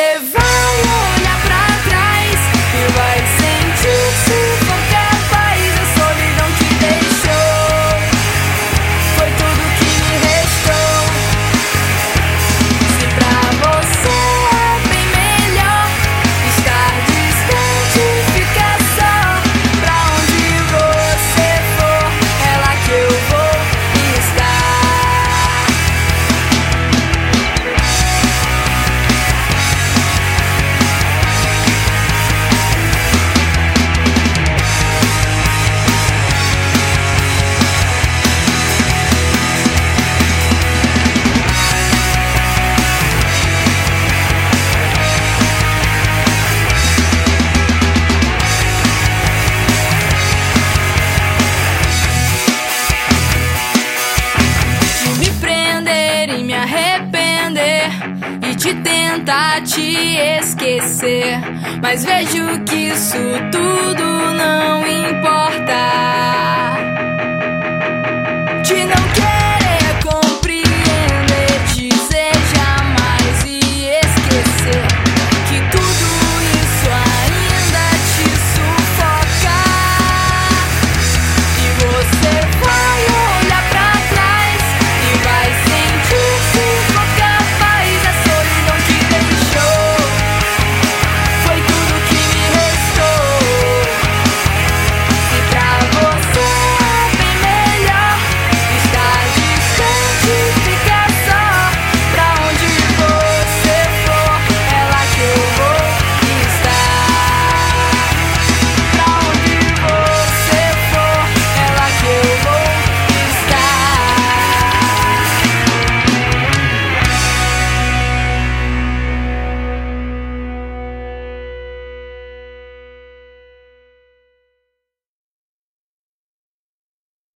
Você vai olhar pra trás e vai sentir-se capaz. A solidão te deixou, foi tudo que me restou. Se pra você é bem melhor estar distante, ficar só. Pra onde você for, é lá que eu vou estar. Me prender e me arrepender e de tentar te esquecer, mas vejo que isso tudo não importa. De não querer